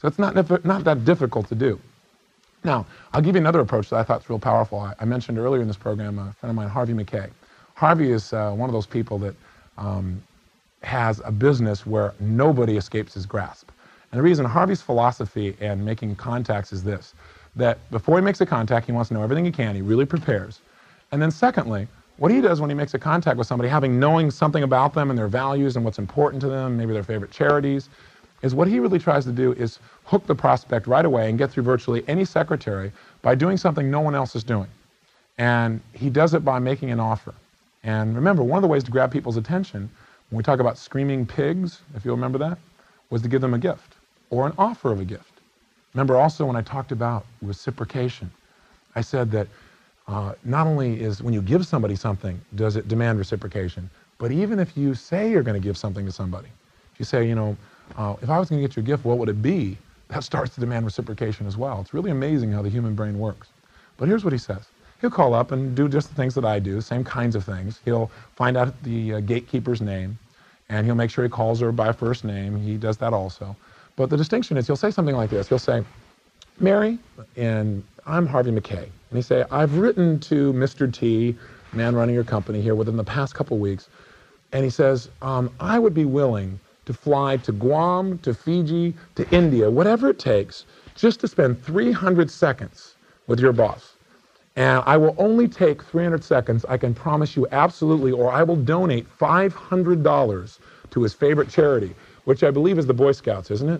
So it's not, not that difficult to do. Now, I'll give you another approach that I thought is real powerful. I, I mentioned earlier in this program a friend of mine, Harvey Mackay. Harvey is uh, one of those people that um, has a business where nobody escapes his grasp. And the reason Harvey's philosophy and making contacts is this, that before he makes a contact, he wants to know everything he can, he really prepares. And then secondly, what he does when he makes a contact with somebody, having knowing something about them and their values and what's important to them, maybe their favorite charities, is what he really tries to do is hook the prospect right away and get through virtually any secretary by doing something no one else is doing. And he does it by making an offer. And remember, one of the ways to grab people's attention, when we talk about screaming pigs, if you remember that, was to give them a gift or an offer of a gift. Remember also when I talked about reciprocation, I said that uh, not only is when you give somebody something, does it demand reciprocation, but even if you say you're going to give something to somebody, if you say, you know, Uh, if I was going to get you a gift, what would it be? That starts to demand reciprocation as well. It's really amazing how the human brain works. But here's what he says. He'll call up and do just the things that I do, same kinds of things. He'll find out the uh, gatekeeper's name, and he'll make sure he calls her by first name. He does that also. But the distinction is he'll say something like this. He'll say, Mary, and I'm Harvey Mackay. And he say, I've written to Mister T, man running your company here, within the past couple weeks. And he says, um, I would be willing to fly to Guam, to Fiji, to India, whatever it takes, just to spend three hundred seconds with your boss. And I will only take three hundred seconds, I can promise you absolutely, or I will donate five hundred dollars to his favorite charity, which I believe is the Boy Scouts, isn't it?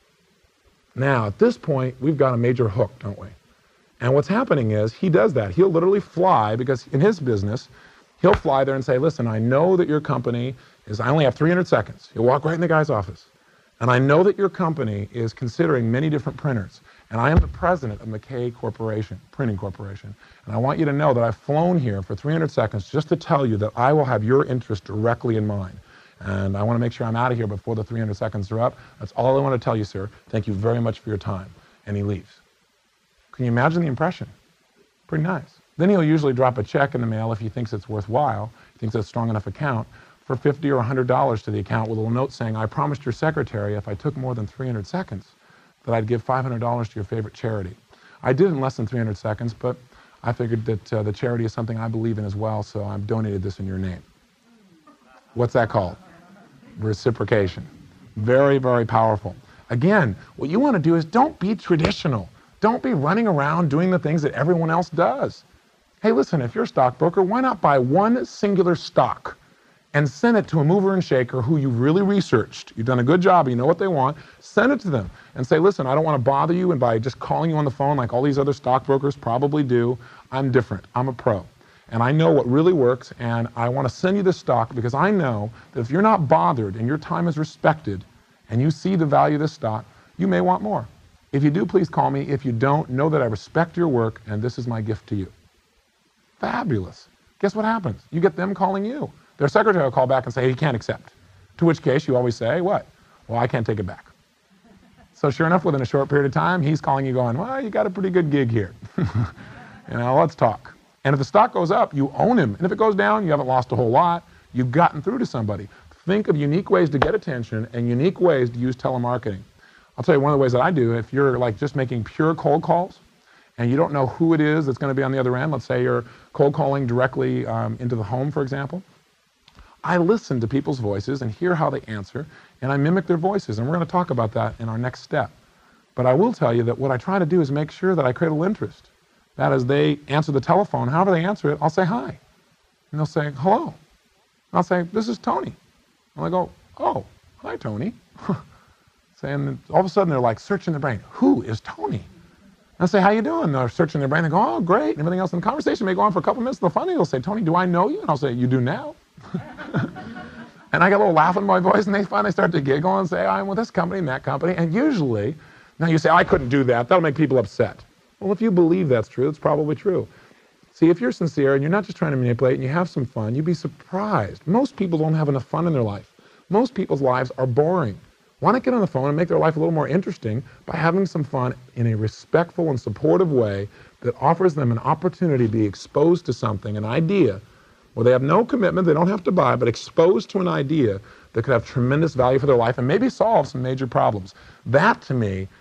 Now, at this point, we've got a major hook, don't we? And what's happening is he does that. He'll literally fly, because in his business, he'll fly there and say, listen, I know that your company is, I only have three hundred seconds. He'll walk right in the guy's office. And I know that your company is considering many different printers. And I am the president of Mackay Corporation, Printing Corporation. And I want you to know that I've flown here for three hundred seconds just to tell you that I will have your interest directly in mind. And I want to make sure I'm out of here before the three hundred seconds are up. That's all I want to tell you, sir. Thank you very much for your time. And he leaves. Can you imagine the impression? Pretty nice. Then he'll usually drop a check in the mail if he thinks it's worthwhile, he thinks it's a strong enough account, for fifty or one hundred dollars to the account with a little note saying, I promised your secretary if I took more than three hundred seconds that I'd give five hundred dollars to your favorite charity. I did in less than three hundred seconds, but I figured that uh, the charity is something I believe in as well, so I've donated this in your name. What's that called? Reciprocation. Very, very powerful. Again, what you want to do is don't be traditional. Don't be running around doing the things that everyone else does. Hey, listen, if you're a stockbroker, why not buy one singular stock and send it to a mover and shaker who you've really researched. You've done a good job, you know what they want. Send it to them and say, listen, I don't want to bother you, and by just calling you on the phone like all these other stockbrokers probably do, I'm different, I'm a pro. And I know what really works, and I want to send you this stock because I know that if you're not bothered and your time is respected and you see the value of this stock, you may want more. If you do, please call me. If you don't, know that I respect your work and this is my gift to you. Fabulous. Guess what happens? You get them calling you. Their secretary will call back and say, hey, you can't accept. To which case you always say, what? Well, I can't take it back. So sure enough, within a short period of time, he's calling you going, well, you got a pretty good gig here. You know, let's talk. And if the stock goes up, you own him. And if it goes down, you haven't lost a whole lot. You've gotten through to somebody. Think of unique ways to get attention and unique ways to use telemarketing. I'll tell you one of the ways that I do, if you're like just making pure cold calls and you don't know who it is that's going to be on the other end, let's say you're cold calling directly um, into the home, for example, I listen to people's voices and hear how they answer, and I mimic their voices, and we're going to talk about that in our next step. But I will tell you that what I try to do is make sure that I create a little interest. That as they answer the telephone, however they answer it, I'll say hi. And they'll say, hello. And I'll say, this is Tony. And I go, oh, hi, Tony. And all of a sudden they're like searching their brain. Who is Tony? And I say, how you doing? They're searching their brain. They go, oh, great. And everything else. And the conversation may go on for a couple minutes. They'll finally they'll say, Tony, do I know you? And I'll say, you do now. And I get a little laugh in my voice, and they finally start to giggle and say, I'm with this company and that company. And usually, now you say, I couldn't do that. That'll make people upset. Well, if you believe that's true, it's probably true. See, if you're sincere and you're not just trying to manipulate and you have some fun, you'd be surprised. Most people don't have enough fun in their life. Most people's lives are boring. Why not get on the phone and make their life a little more interesting by having some fun in a respectful and supportive way that offers them an opportunity to be exposed to something, an idea, where they have no commitment, they don't have to buy, but exposed to an idea that could have tremendous value for their life and maybe solve some major problems. That, to me,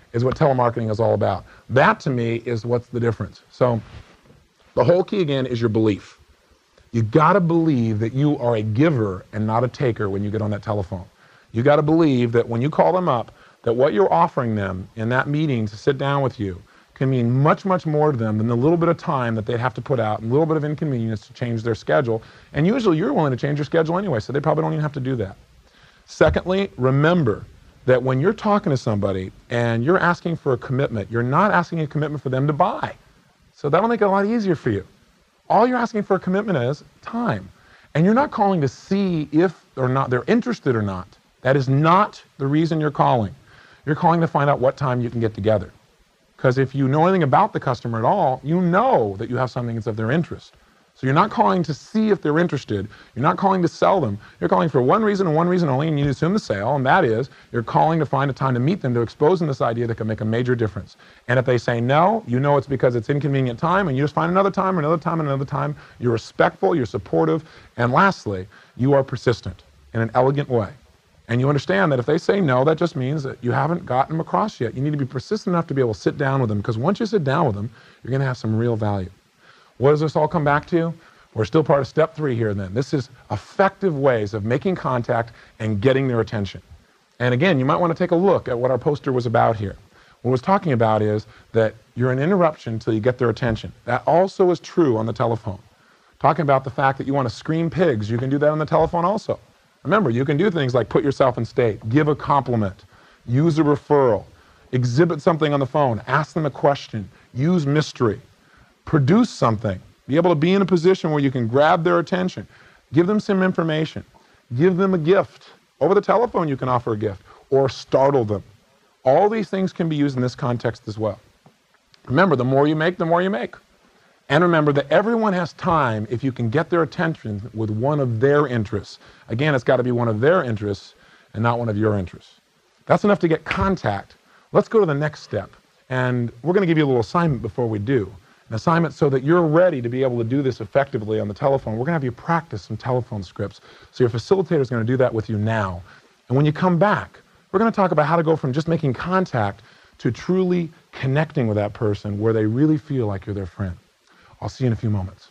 is what telemarketing is all about. That, to me, is what's the difference. So the whole key, again, is your belief. You got to believe that you are a giver and not a taker when you get on that telephone. You got to believe that when you call them up, that what you're offering them in that meeting to sit down with you can mean much, much more to them than the little bit of time that they'd have to put out and a little bit of inconvenience to change their schedule. And usually you're willing to change your schedule anyway, so they probably don't even have to do that. Secondly, remember that when you're talking to somebody and you're asking for a commitment, you're not asking a commitment for them to buy. So that'll make it a lot easier for you. All you're asking for a commitment is time. And you're not calling to see if or not they're interested or not. That is not the reason you're calling. You're calling to find out what time you can get together. Because if you know anything about the customer at all, you know that you have something that's of their interest. So you're not calling to see if they're interested. You're not calling to sell them. You're calling for one reason and one reason only, and you assume the sale, and that is you're calling to find a time to meet them, to expose them this idea that can make a major difference. And if they say no, you know it's because it's inconvenient time, and you just find another time, another time, another time. You're respectful, you're supportive, and lastly, you are persistent in an elegant way. And you understand that if they say no, that just means that you haven't gotten them across yet. You need to be persistent enough to be able to sit down with them, because once you sit down with them, you're going to have some real value. What does this all come back to? We're still part of step three here then. This is effective ways of making contact and getting their attention. And again, you might want to take a look at what our poster was about here. What it was talking about is that you're an interruption until you get their attention. That also is true on the telephone. Talking about the fact that you want to scream pigs, you can do that on the telephone also. Remember, you can do things like put yourself in state, give a compliment, use a referral, exhibit something on the phone, ask them a question, use mystery, produce something, be able to be in a position where you can grab their attention, give them some information, give them a gift. Over the telephone you can offer a gift, or startle them. All these things can be used in this context as well. Remember, the more you make, the more you make. And remember that everyone has time if you can get their attention with one of their interests. Again, it's got to be one of their interests and not one of your interests. That's enough to get contact. Let's go to the next step. And we're going to give you a little assignment before we do. An assignment so that you're ready to be able to do this effectively on the telephone. We're going to have you practice some telephone scripts. So your facilitator is going to do that with you now. And when you come back, we're going to talk about how to go from just making contact to truly connecting with that person where they really feel like you're their friend. I'll see you in a few moments.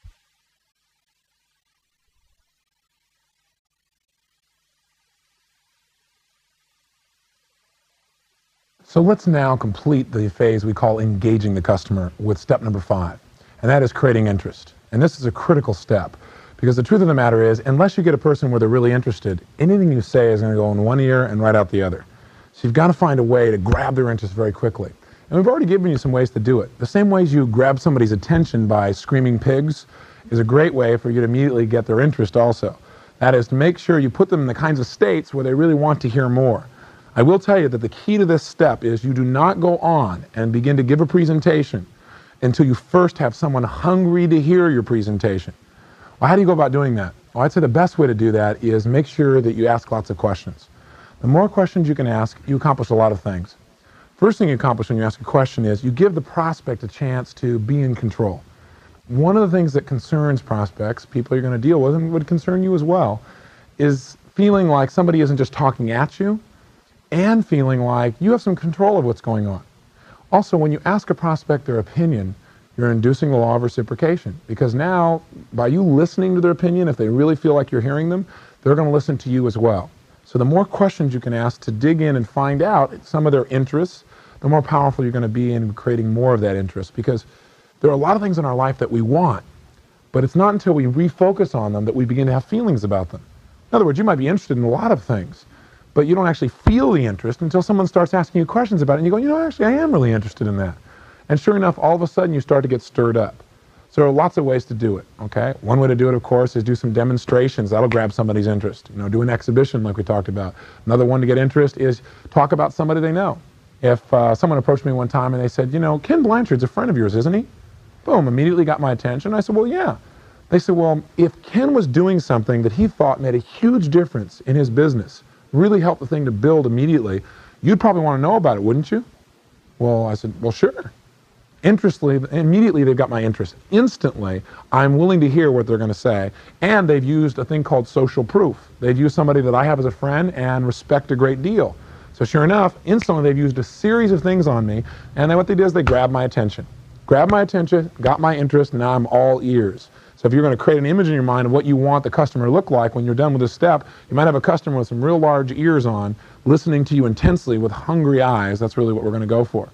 So let's now complete the phase we call engaging the customer with step number five, and that is creating interest. And this is a critical step, because the truth of the matter is, unless you get a person where they're really interested, anything you say is going to go in one ear and right out the other. So you've got to find a way to grab their interest very quickly. And we've already given you some ways to do it. The same ways you grab somebody's attention by screaming pigs is a great way for you to immediately get their interest also. That is to make sure you put them in the kinds of states where they really want to hear more. I will tell you that the key to this step is you do not go on and begin to give a presentation until you first have someone hungry to hear your presentation. Well, how do you go about doing that? Well, I'd say the best way to do that is make sure that you ask lots of questions. The more questions you can ask, you accomplish a lot of things. First thing you accomplish when you ask a question is you give the prospect a chance to be in control. One of the things that concerns prospects, people you're going to deal with, and would concern you as well, is feeling like somebody isn't just talking at you, and feeling like you have some control of what's going on. Also, when you ask a prospect their opinion, you're inducing the law of reciprocation, because now, by you listening to their opinion, if they really feel like you're hearing them, they're going to listen to you as well. So the more questions you can ask to dig in and find out some of their interests, the more powerful you're going to be in creating more of that interest, because there are a lot of things in our life that we want, but it's not until we refocus on them that we begin to have feelings about them. In other words, you might be interested in a lot of things, but you don't actually feel the interest until someone starts asking you questions about it, and you go, you know, actually, I am really interested in that. And sure enough, all of a sudden, you start to get stirred up. So there are lots of ways to do it, okay? One way to do it, of course, is do some demonstrations. That'll grab somebody's interest. You know, do an exhibition like we talked about. Another one to get interest is talk about somebody they know. If uh, someone approached me one time and they said, you know, Ken Blanchard's a friend of yours, isn't he? Boom, immediately got my attention. I said, well, yeah. They said, well, if Ken was doing something that he thought made a huge difference in his business, really helped the thing to build immediately, you'd probably want to know about it, wouldn't you? Well, I said, well, sure. Interestly, immediately they've got my interest. Instantly, I'm willing to hear what they're going to say. And they've used a thing called social proof. They've used somebody that I have as a friend and respect a great deal. So sure enough, instantly they've used a series of things on me, and then what they did is they grabbed my attention. Grabbed my attention, got my interest, now I'm all ears. So if you're going to create an image in your mind of what you want the customer to look like when you're done with this step, you might have a customer with some real large ears on, listening to you intensely with hungry eyes. That's really what we're going to go for.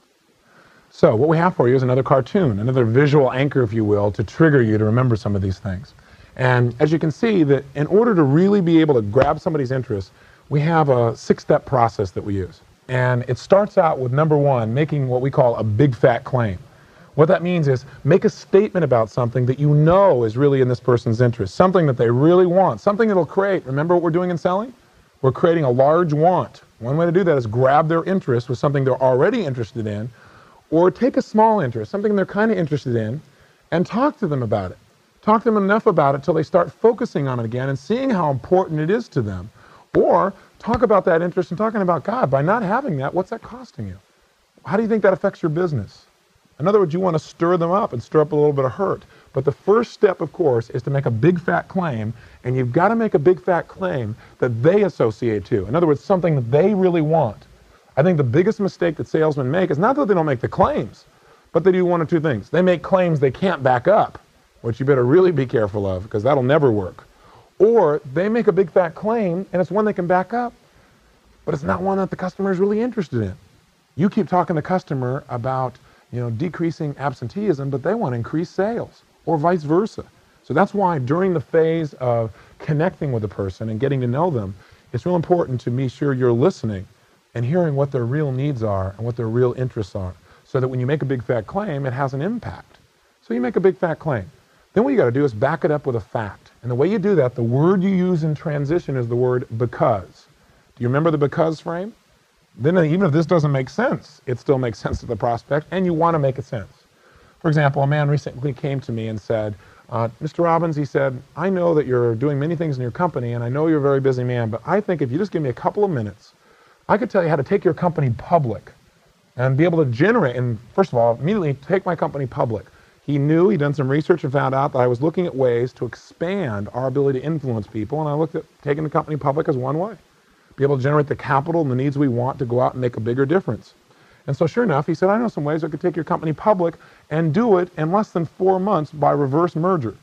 So what we have for you is another cartoon, another visual anchor, if you will, to trigger you to remember some of these things. And as you can see, that in order to really be able to grab somebody's interest, we have a six-step process that we use. And it starts out with, number one, making what we call a big fat claim. What that means is make a statement about something that you know is really in this person's interest, something that they really want, something that'll create. Remember what we're doing in selling? We're creating a large want. One way to do that is grab their interest with something they're already interested in, or take a small interest, something they're kind of interested in, and talk to them about it. Talk to them enough about it till they start focusing on it again and seeing how important it is to them. Or talk about that interest and talking about, God, by not having that, what's that costing you? How do you think that affects your business? In other words, you want to stir them up and stir up a little bit of hurt. But the first step, of course, is to make a big fat claim, and you've got to make a big fat claim that they associate to. In other words, something that they really want. I think the biggest mistake that salesmen make is not that they don't make the claims, but they do one of two things. They make claims they can't back up, which you better really be careful of, because that'll never work. Or they make a big fat claim, and it's one they can back up, but it's not one that the customer is really interested in. You keep talking to the customer about you know, decreasing absenteeism, but they want to increase sales, or vice versa. So that's why during the phase of connecting with a person and getting to know them, it's real important to be sure you're listening and hearing what their real needs are and what their real interests are, so that when you make a big fat claim, it has an impact. So you make a big fat claim. Then what you got to do is back it up with a fact. And the way you do that, the word you use in transition is the word because. Do you remember the because frame? Then even if this doesn't make sense, it still makes sense to the prospect, and you want to make it sense. For example, a man recently came to me and said, uh, Mister Robbins, he said, I know that you're doing many things in your company, and I know you're a very busy man, but I think if you just give me a couple of minutes, I could tell you how to take your company public and be able to generate, and first of all, immediately take my company public. He knew, he'd done some research and found out that I was looking at ways to expand our ability to influence people, and I looked at taking the company public as one way. Be able to generate the capital and the needs we want to go out and make a bigger difference. And so sure enough, he said, I know some ways I could take your company public and do it in less than four months by reverse merger.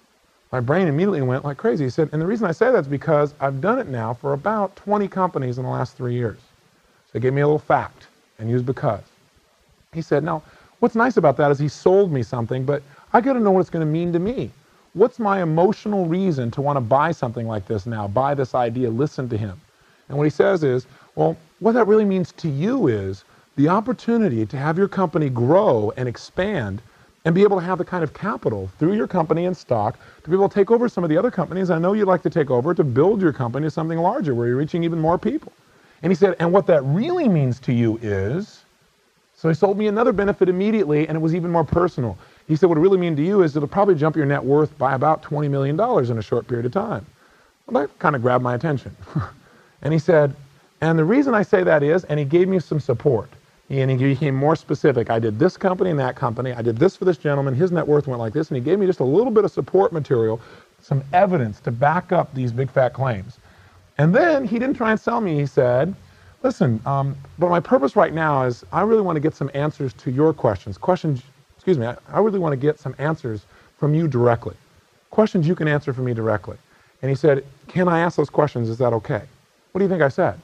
My brain immediately went like crazy. He said, and the reason I say that is because I've done it now for about twenty companies in the last three years. So he gave me a little fact and used because. He said, now, what's nice about that is he sold me something, but I got to know what it's going to mean to me. What's my emotional reason to want to buy something like this now, buy this idea, listen to him? And what he says is, well, what that really means to you is the opportunity to have your company grow and expand and be able to have the kind of capital through your company and stock to be able to take over some of the other companies I know you'd like to take over, to build your company to something larger where you're reaching even more people. And he said, and what that really means to you is, so he sold me another benefit immediately, and it was even more personal. He said, what it really means to you is it'll probably jump your net worth by about twenty million dollars in a short period of time. Well, that kind of grabbed my attention. And he said, and the reason I say that is, and he gave me some support. And he became more specific. I did this company and that company. I did this for this gentleman. His net worth went like this. And he gave me just a little bit of support material, some evidence to back up these big fat claims. And then he didn't try and sell me. He said, listen, um, but my purpose right now is I really want to get some answers to your questions. Questions, excuse me, I, I really want to get some answers from you directly. Questions you can answer for me directly. And he said, can I ask those questions? Is that okay? What do you think I said?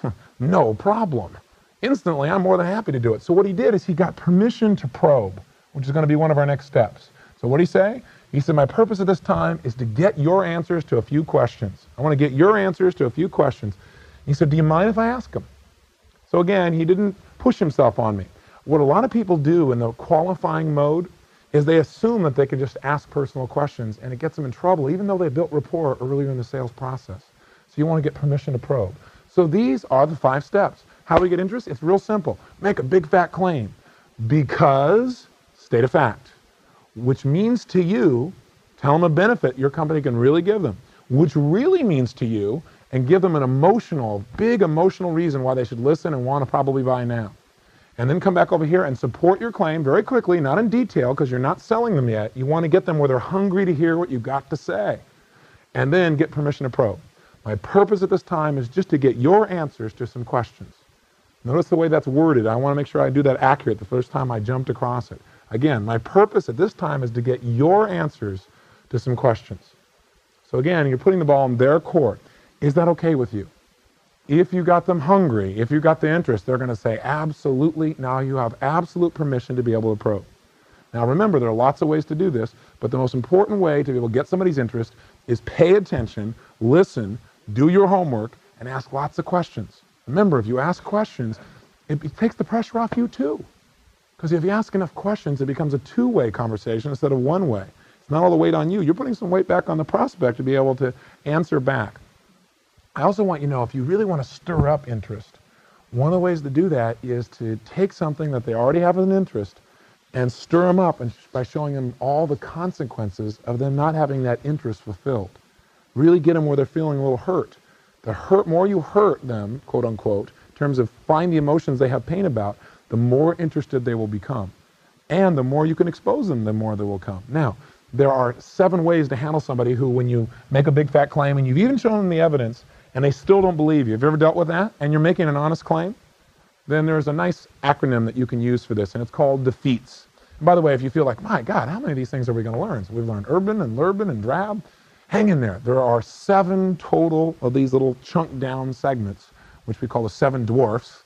No problem. Instantly, I'm more than happy to do it. So what he did is he got permission to probe, which is going to be one of our next steps. So what did he say? He said, my purpose at this time is to get your answers to a few questions. I want to get your answers to a few questions. He said, do you mind if I ask them? So again, he didn't push himself on me. What a lot of people do in the qualifying mode is they assume that they can just ask personal questions, and it gets them in trouble, even though they built rapport earlier in the sales process. So you want to get permission to probe. So these are the five steps. How do we get interest? It's real simple. Make a big fat claim. Because, state a fact. Which means to you, tell them a benefit your company can really give them. Which really means to you, and give them an emotional, big emotional reason why they should listen and want to probably buy now. And then come back over here and support your claim very quickly, not in detail, because you're not selling them yet. You want to get them where they're hungry to hear what you've got to say. And then get permission to probe. My purpose at this time is just to get your answers to some questions. Notice the way that's worded. I want to make sure I do that accurate the first time I jumped across it. Again, my purpose at this time is to get your answers to some questions. So again, you're putting the ball in their court. Is that okay with you? If you got them hungry, if you got the interest, they're going to say, absolutely. Now you have absolute permission to be able to probe. Now remember, there are lots of ways to do this, but the most important way to be able to get somebody's interest is pay attention, listen, do your homework, and ask lots of questions. Remember, if you ask questions, it, it takes the pressure off you too. Because if you ask enough questions, it becomes a two-way conversation instead of one way. It's not all the weight on you. You're putting some weight back on the prospect to be able to answer back. I also want you to know, if you really want to stir up interest, one of the ways to do that is to take something that they already have an interest and stir them up and by showing them all the consequences of them not having that interest fulfilled. Really get them where they're feeling a little hurt. The hurt, more you hurt them, quote unquote, in terms of find the emotions they have pain about, the more interested they will become. And the more you can expose them, the more they will come. Now, there are seven ways to handle somebody who, when you make a big fat claim and you've even shown them the evidence and they still don't believe you. Have you ever dealt with that? And you're making an honest claim? Then there's a nice acronym that you can use for this, and it's called DEFEATS. And by the way, if you feel like, my God, how many of these things are we going to learn? So we've learned urban and lurban and drab. Hang in there. There are seven total of these little chunk down segments, which we call the seven dwarfs.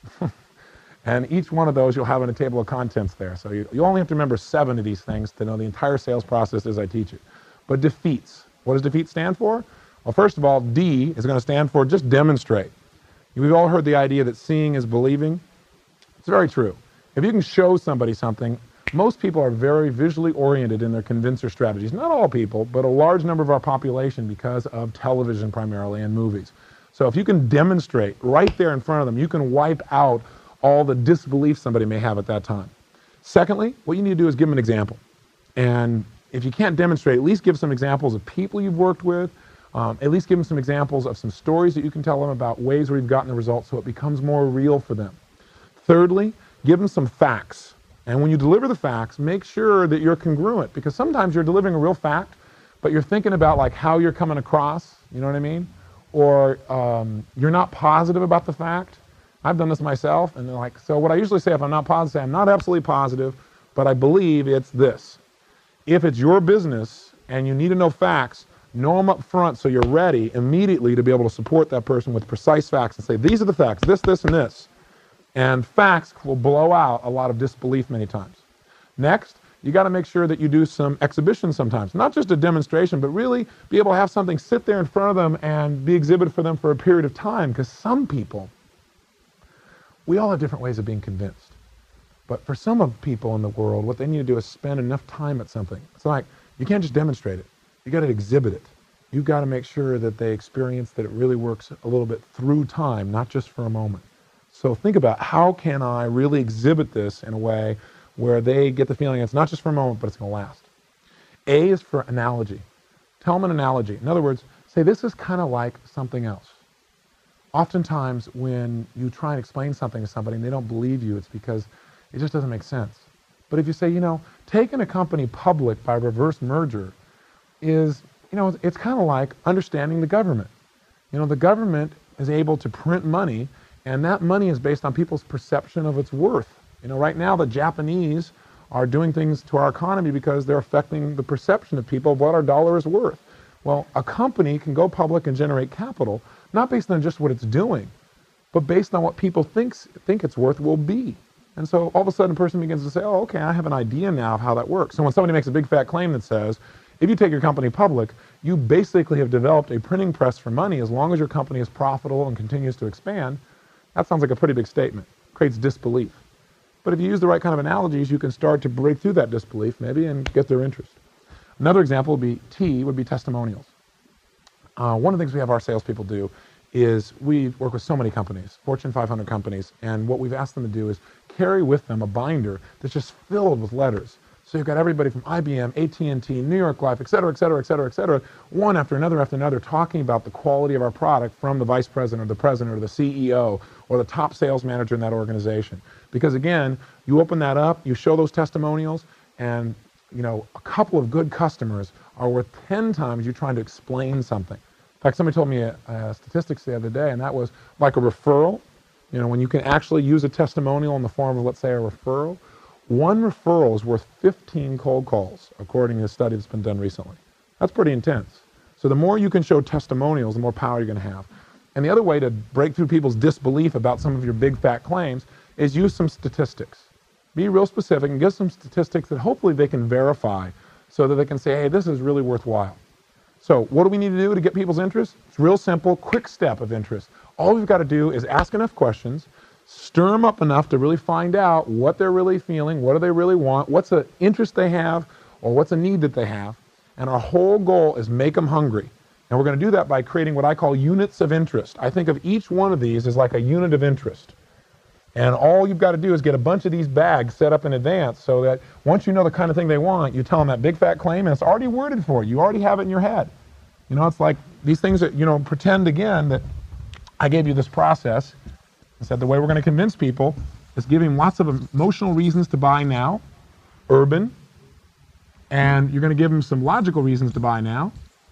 And each one of those you'll have in a table of contents there. So you, you only have to remember seven of these things to know the entire sales process as I teach it. But DEFEATS. What does DEFEAT stand for? Well, first of all, D is going to stand for just demonstrate. We've all heard the idea that seeing is believing. It's very true. If you can show somebody something, most people are very visually oriented in their convincer strategies. Not all people, but a large number of our population because of television primarily and movies. So if you can demonstrate right there in front of them, you can wipe out all the disbelief somebody may have at that time. Secondly, what you need to do is give them an example. And if you can't demonstrate, at least give some examples of people you've worked with. Um, at least give them some examples of some stories that you can tell them about ways where you've gotten the results so it becomes more real for them. Thirdly, give them some facts. And when you deliver the facts, make sure that you're congruent, because sometimes you're delivering a real fact, but you're thinking about like how you're coming across, you know what I mean? Or um, you're not positive about the fact. I've done this myself, and they're like, so what I usually say if I'm not positive, I'm not absolutely positive, but I believe it's this. If it's your business and you need to know facts, know them up front so you're ready immediately to be able to support that person with precise facts and say, these are the facts, this, this, and this. And facts will blow out a lot of disbelief many times. Next, you got to make sure that you do some exhibitions sometimes. Not just a demonstration, but really be able to have something sit there in front of them and be exhibited for them for a period of time, because some people, we all have different ways of being convinced. But for some of people in the world, what they need to do is spend enough time at something. It's like, you can't just demonstrate it. You got to exhibit it. You've got to make sure that they experience that it really works a little bit through time, not just for a moment. So think about, how can I really exhibit this in a way where they get the feeling it's not just for a moment, but it's going to last. A is for analogy. Tell them an analogy. In other words, say this is kind of like something else. Oftentimes when you try and explain something to somebody and they don't believe you, it's because it just doesn't make sense. But if you say, you know, taking a company public by reverse merger is, you know, it's kind of like understanding the government. You know, the government is able to print money, and that money is based on people's perception of its worth. You know, right now the Japanese are doing things to our economy because they're affecting the perception of people of what our dollar is worth. Well, a company can go public and generate capital, not based on just what it's doing, but based on what people thinks, think it's worth will be. And so all of a sudden a person begins to say, oh, okay, I have an idea now of how that works. So when somebody makes a big fat claim that says, if you take your company public, you basically have developed a printing press for money as long as your company is profitable and continues to expand, that sounds like a pretty big statement. It creates disbelief. But if you use the right kind of analogies, you can start to break through that disbelief maybe and get their interest. Another example would be T, would be testimonials. Uh, one of the things we have our salespeople do is we work with so many companies, Fortune five hundred companies, and what we've asked them to do is carry with them a binder that's just filled with letters. So you've got everybody from I B M, A T and T, New York Life, et cetera, et cetera, et cetera, et cetera, one after another after another, talking about the quality of our product from the vice president or the president or the C E O or the top sales manager in that organization. Because again, you open that up, you show those testimonials, and you know, a couple of good customers are worth ten times you trying to explain something. fact, somebody told me a, a statistics the other day, and that was like a referral. You know, when you can actually use a testimonial in the form of, let's say, a referral, one referral is worth fifteen cold calls, according to a study that's been done recently. That's pretty intense. So the more you can show testimonials, the more power you're going to have. And the other way to break through people's disbelief about some of your big fat claims is use some statistics. Be real specific and give some statistics that hopefully they can verify so that they can say, hey, this is really worthwhile. So what do we need to do to get people's interest? It's real simple, quick step of interest. All we've got to do is ask enough questions, stir them up enough to really find out what they're really feeling, what do they really want, what's an interest they have, or what's a need that they have. And our whole goal is make them hungry. And we're going to do that by creating what I call units of interest. I think of each one of these as like a unit of interest. And all you've got to do is get a bunch of these bags set up in advance so that once you know the kind of thing they want, you tell them that big fat claim and it's already worded for you. You already have it in your head. You know, it's like these things that, you know, pretend again that I gave you this process. I said the way we're going to convince people is giving them lots of emotional reasons to buy now, urban, and you're going to give them some logical reasons to buy now,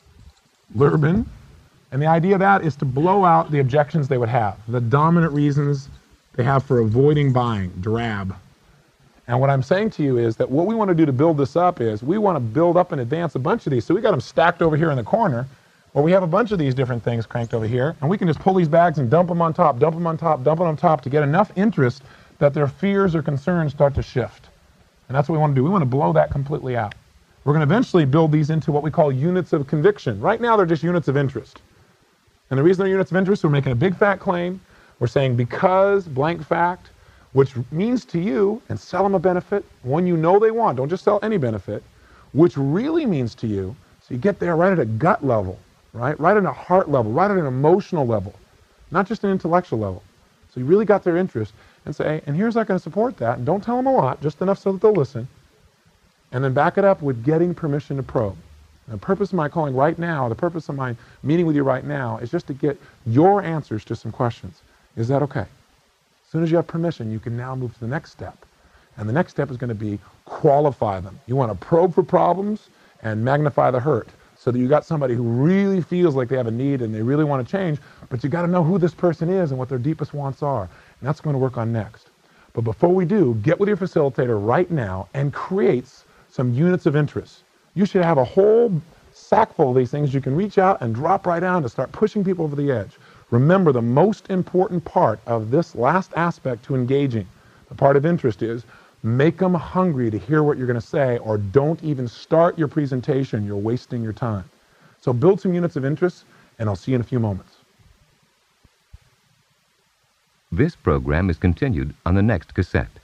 Lurban, and the idea of that is to blow out the objections they would have, the dominant reasons they have for avoiding buying, drab. And what I'm saying to you is that what we want to do to build this up is we want to build up in advance a bunch of these. So we got them stacked over here in the corner, where we have a bunch of these different things cranked over here, and we can just pull these bags and dump them on top, dump them on top, dump them on top to get enough interest that their fears or concerns start to shift. And that's what we want to do. We want to blow that completely out. We're going to eventually build these into what we call units of conviction. Right now, they're just units of interest. And the reason they're units of interest, we're making a big fat claim. We're saying because blank fact, which means to you, and sell them a benefit, one you know they want. Don't just sell any benefit, which really means to you, so you get there right at a gut level, right? Right at a heart level, right at an emotional level, not just an intellectual level. So you really got their interest and say, and here's not going to support that. And don't tell them a lot, just enough so that they'll listen. And then back it up with getting permission to probe. And the purpose of my calling right now, the purpose of my meeting with you right now is just to get your answers to some questions. Is that okay? As soon as you have permission, you can now move to the next step. And the next step is going to be qualify them. You want to probe for problems and magnify the hurt so that you got somebody who really feels like they have a need and they really want to change, but you got to know who this person is and what their deepest wants are. And that's going to work on next. But before we do, get with your facilitator right now and create some units of interest. You should have a whole sack full of these things you can reach out and drop right down to start pushing people over the edge. Remember, the most important part of this last aspect to engaging, the part of interest, is make them hungry to hear what you're going to say, or don't even start your presentation. You're wasting your time. So build some units of interest, and I'll see you in a few moments. This program is continued on the next cassette.